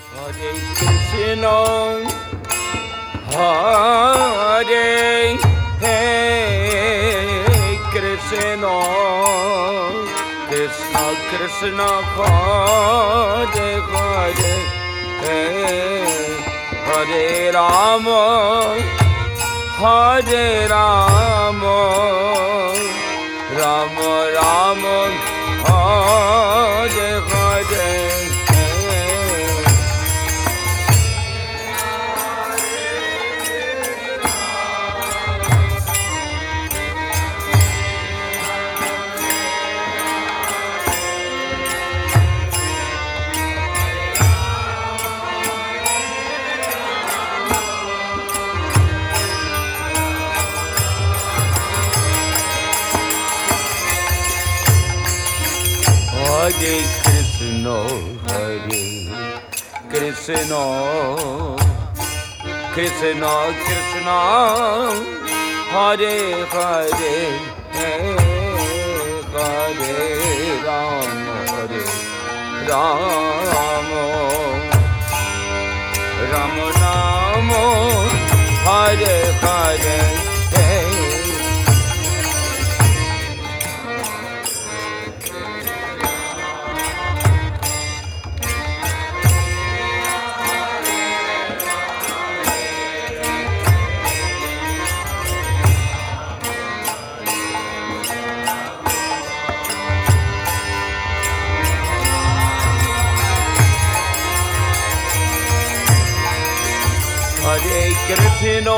Hare Krishna, Hare Krishna, Krishna Krishna, Hare Hare, Hare Rama, Hare Rama, Rama Rama, Hare Hare. Hare Krishna, Hare Krishna, Krishna Krishna, Hare Hare, Hare Rama, Hare Rama, Rama Rama, Hare Hare. Hare Krishna,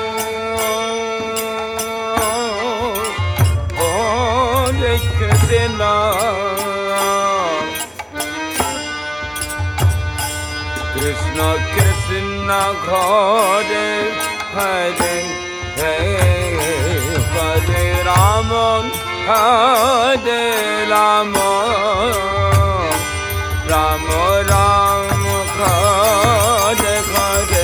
Hare Krishna, Krishna Krishna, Hare Hare, Hare Rama, Hare Rama, Rama Rama, Hare Hare.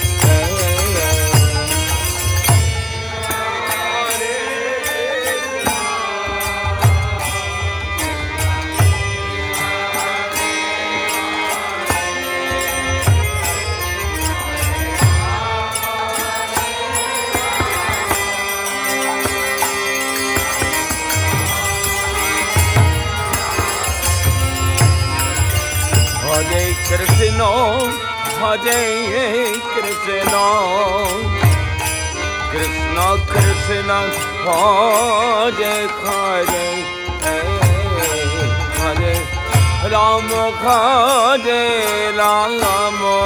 Hare Krishna, Hare Krishna, Krishna Krishna, Hare Hare, Hare Rama, Hare Rama,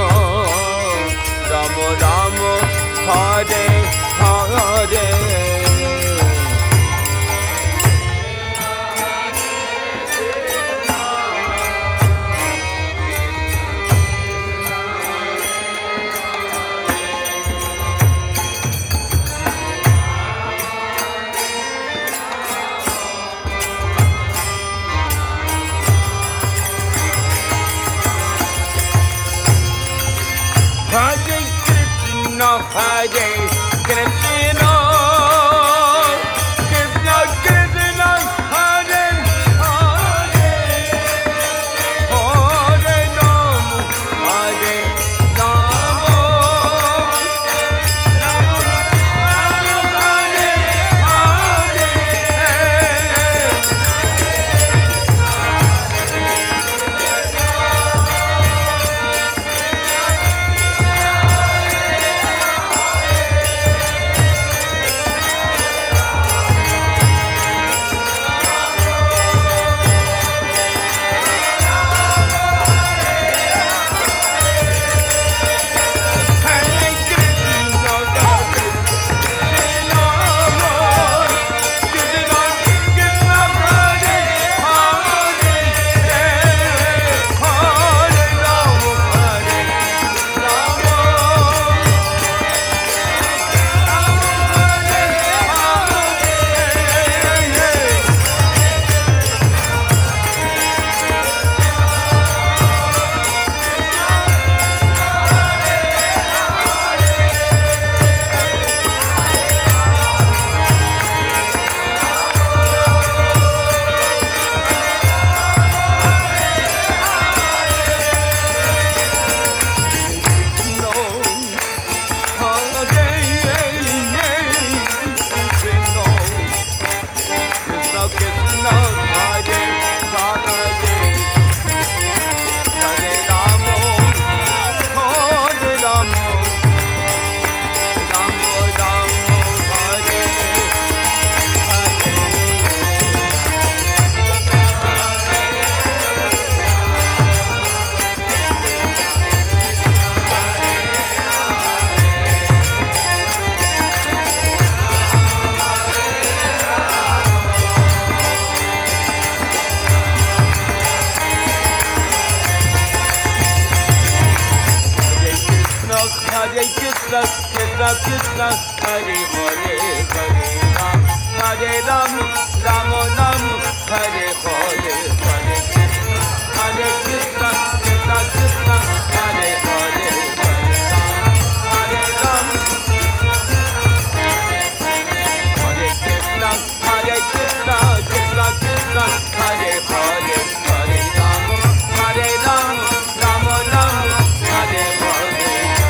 Rama Rama, Hare Hare. Krishna Krishna Krishna Hare Hare Hare Ram Hare Ram Ram Ram Hare Hare Hare Krishna Krishna Krishna Hare Hare Hare Ram Hare Krishna Krishna Krishna Hare Hare Hare Ram Hare Ram Ram Ram Hare Hare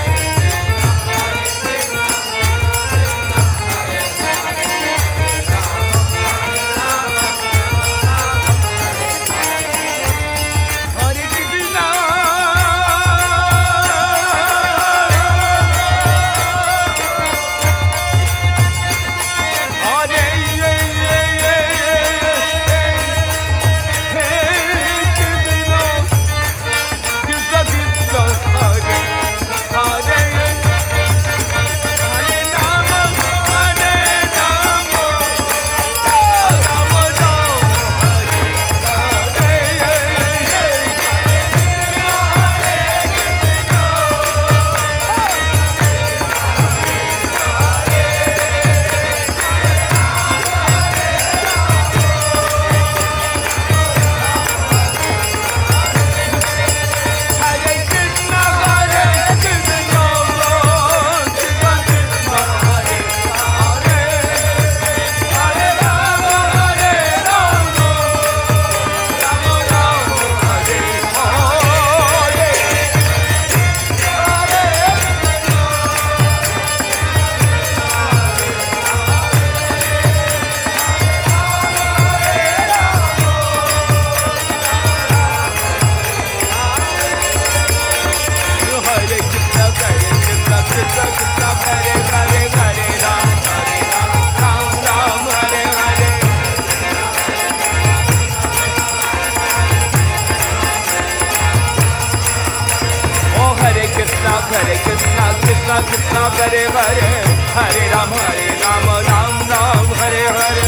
Hare Krishna Krishna Krishna Hare Hare Hare Ram Ram Ram Hare Hare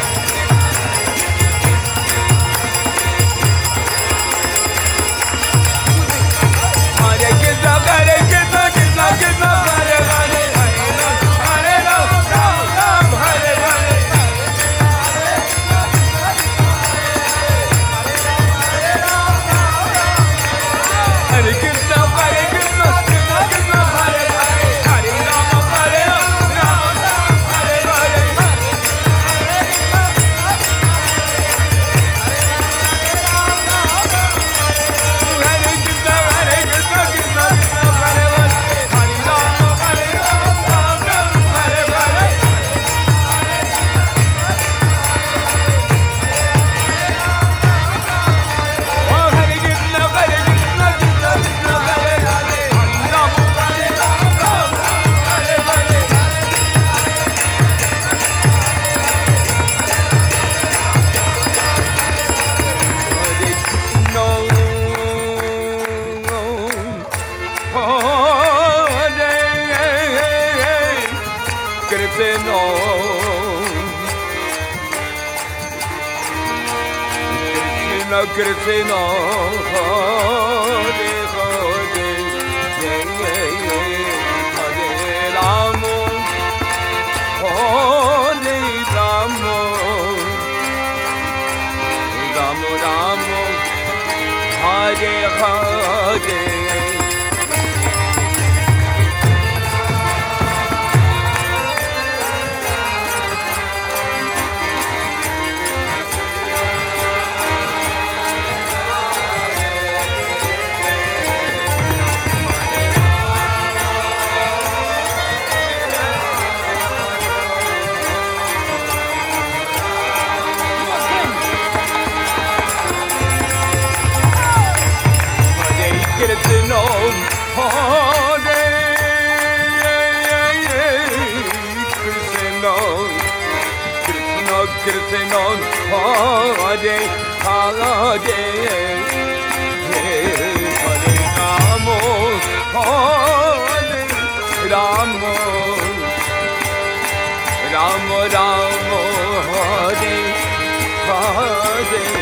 Hare Krishna Krishna Krishna Hare Hare Hare Ram Ram Hare Hare Hare Krishna Krishna Hare Hare Hare Ram Hare Ram Ram Ram Hare Hare Krishna Hare Hare Hare Ram Hare Ram Ram Ram Hare Hare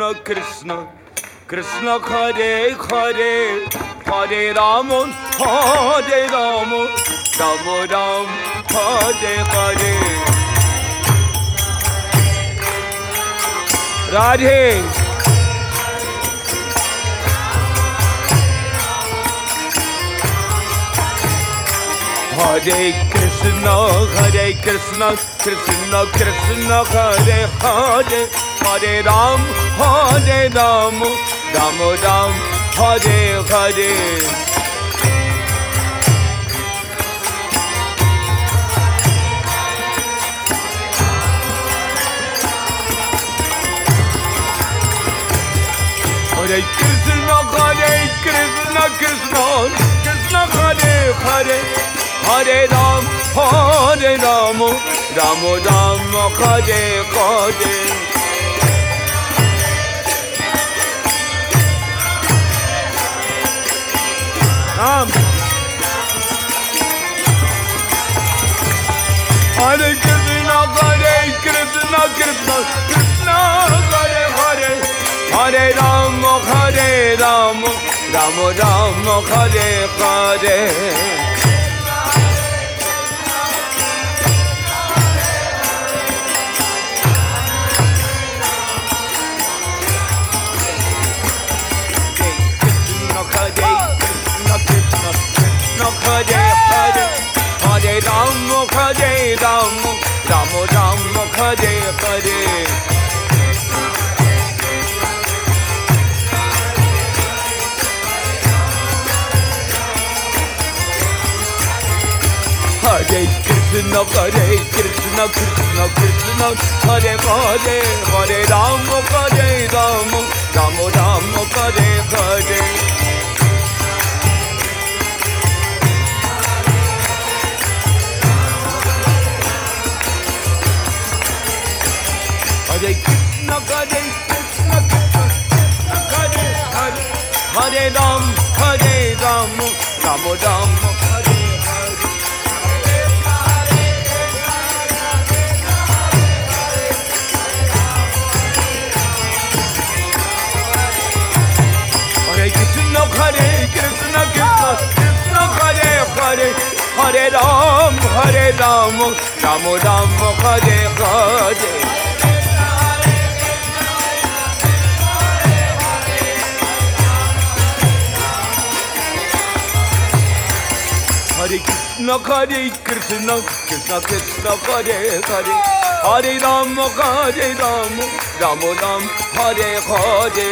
Krishna Krishna Hare Hare Hare Rama Hare Rama Rama Ram Hare Hare Radhe Hare Krishna Krishna Krishna Hare Hare Hare Ram Ram Ram Hare Hare Hare Krishna Krishna Krishna Hare Hare Hare Ram Ram Ram Hare Hare Ram Hare Krishna Krishna Krishna Hare Hare Hare Ram Ram Ram Hare Hare Hare Hare Hare Ram Ram Ram Hare Hare Hare Krishna Krishna Krishna Hare Hare Hare Ram Ram Ram Hare Hare Hare Krishna Krishna Hare Hare Hare Ram Ram Ram Hare Hare Hare Krishna Krishna Hare Hare Hare Ram Ram Ram Hare Hare Hare Krishna Krishna Hare Hare Hare Ram Ram Ram Hare Hare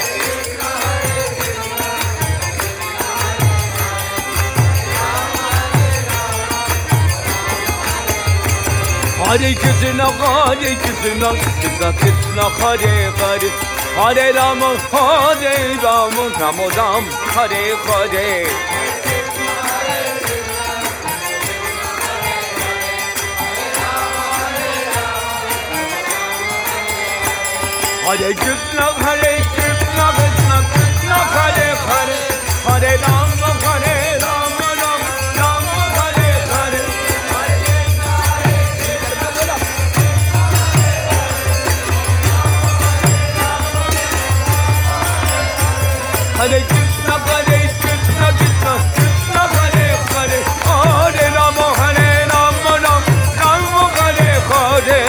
Hare Krishna Krishna Hare Hare Hare Ram Ram Ram Hare Hare Hare Krishna Hare Hare Hare Ram Ram Ram Hare Hare Hare Krishna Hare Hare Hare Ram Ram Hare Hare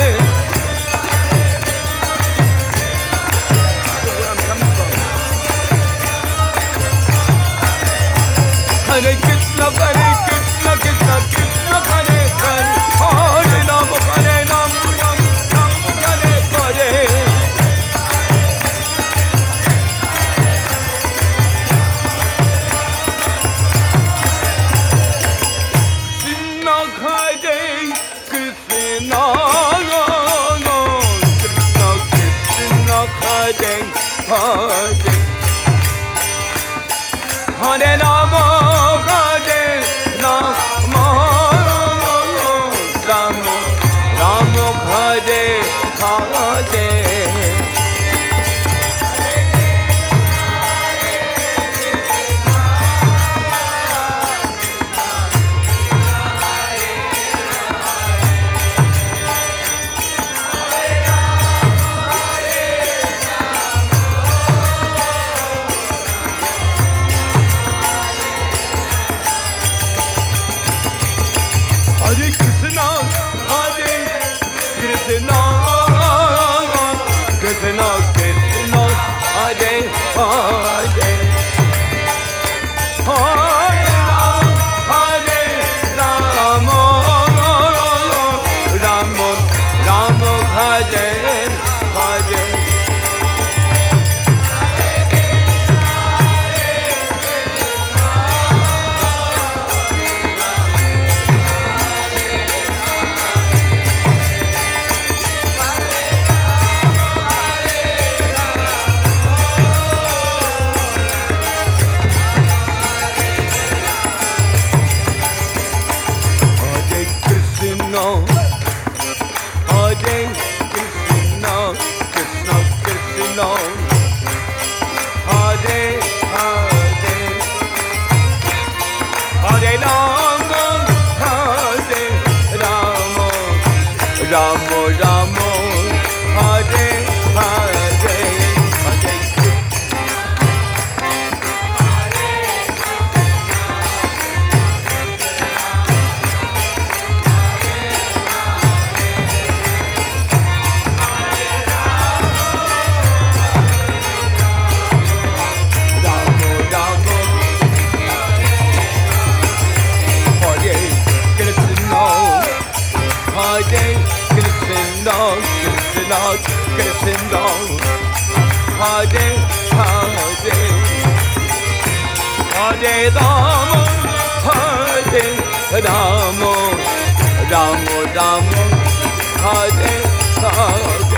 Hare Krishna Hare Krishna Hare Hare Hare Ram Ram Hare Hare Hare Rama Hare Rama Krishna, Hare Krishna, Krishna Krishna, Hare Hare, Hare Rama, Rama Rama, Hare Hare. Ramo Ramo, Hare Hare, Hare Ramo Ramo, Hare Krishna, Hare Krishna, Krishna Krishna, Hare Hare, Hare Rama, Hare Rama, Rama Rama, Hare Hare.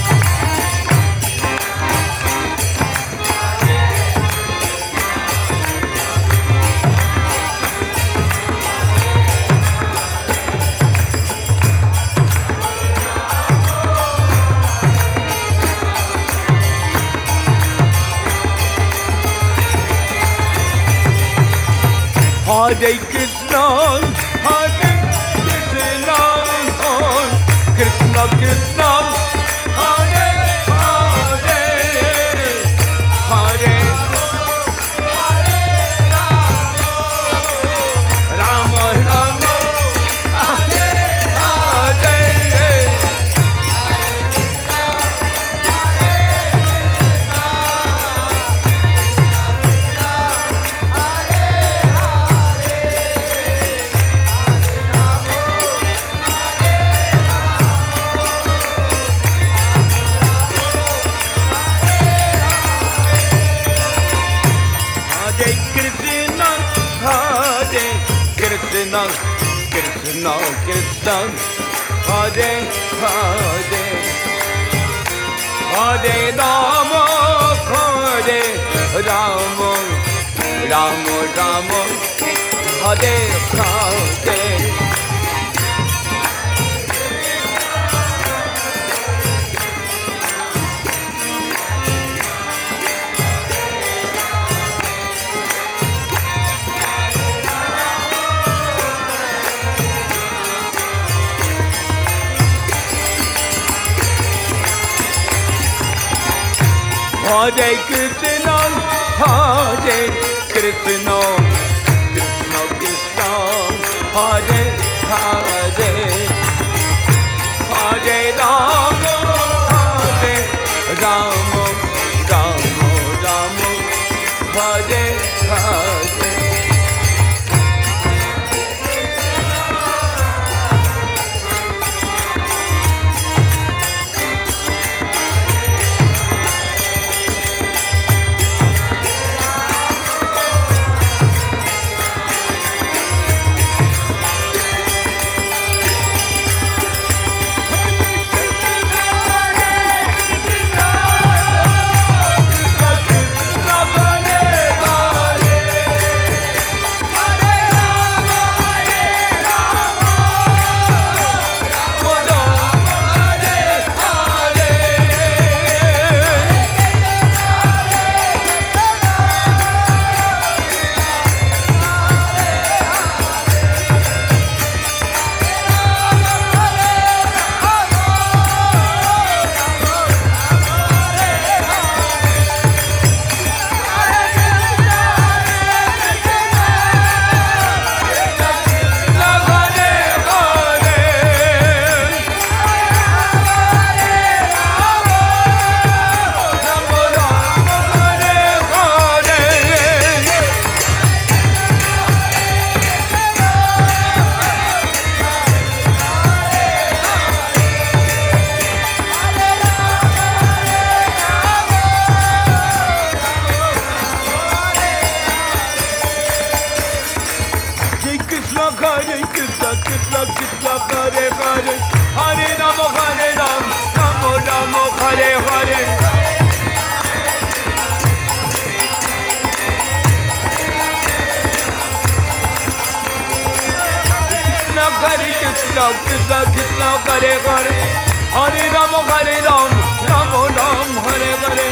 Hare Krishna, Hare Krishna, Krishna Krishna, Hare Hare, Hare Rama, Rama, Hare Hare. Krishna, Krishna Krishna, Hare Hare, Hare Rama, Hare Rama, Rama Rama, Hare Hare. Hare Krishna, Hare Krishna, Krishna Krishna, Hare Hare, Hare Rama, Hare Rama, Rama Rama, Hare Hare. Krishna Krishna Hare Hare Hare Rama Rama Rama Hare Hare Krishna Krishna Hare Hare Hare Rama Rama Rama Hare Hare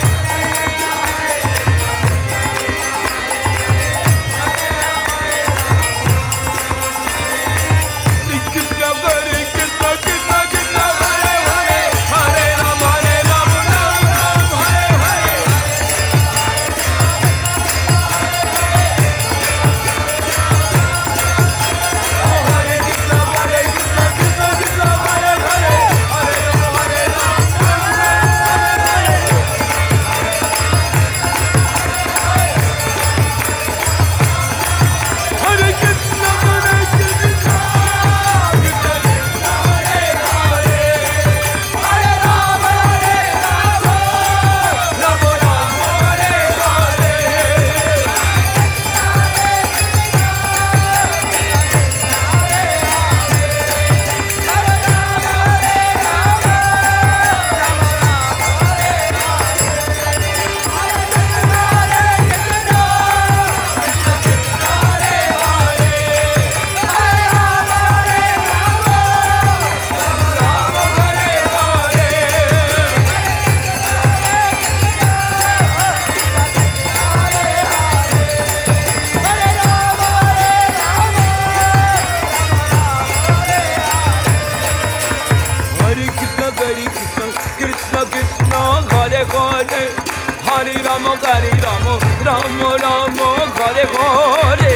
Hare Rama Rama Rama Hare Hare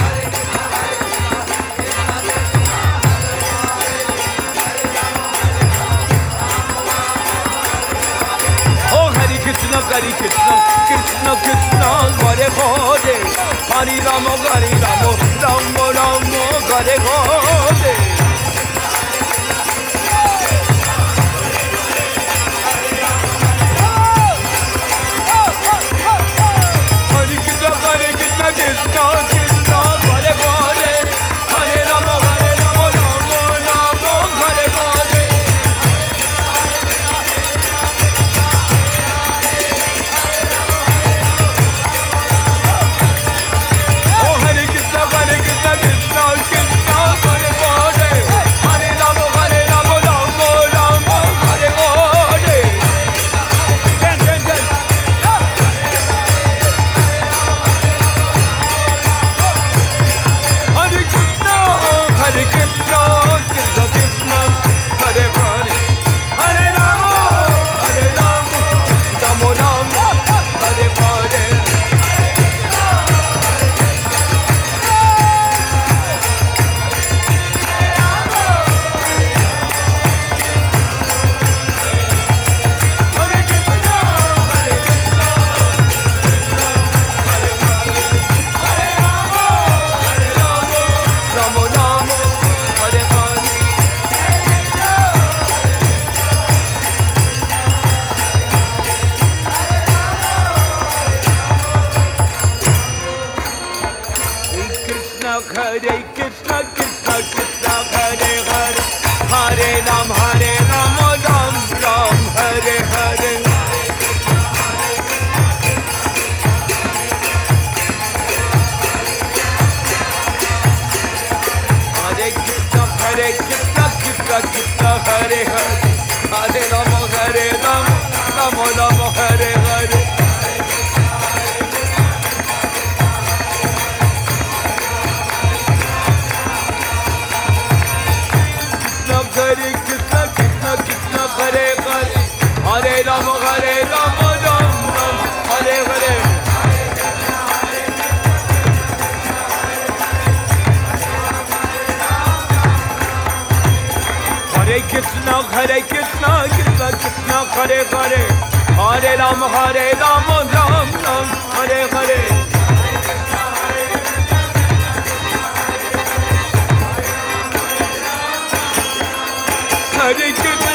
Oh Hare Krishna Krishna Krishna Hare Hare Hare Rama Rama Rama Hare Hare Krishna Krishna Hare Hare Hare Rama Rama Rama Hare Hare Oh Hare Krishna Krishna Krishna Hare Hare Hare Rama Rama Rama Hare Hare Hare Krishna, Krishna Krishna, Hare Hare, Hare Rama, Rama Rama, Hare Hare. Hare Krishna Krishna Krishna Hare Hare Hare Rama Ram Ram Hare Hare Hare Krishna Krishna Krishna Hare Hare Hare Rama Rama Rama Hare Hare Hare Krishna Krishna Krishna Hare Hare Hare Rama Ram Ram Hare Hare Hare Krishna Krishna Krishna Hare Hare Hare Rama Ram Ram Hare Hare Hare Krishna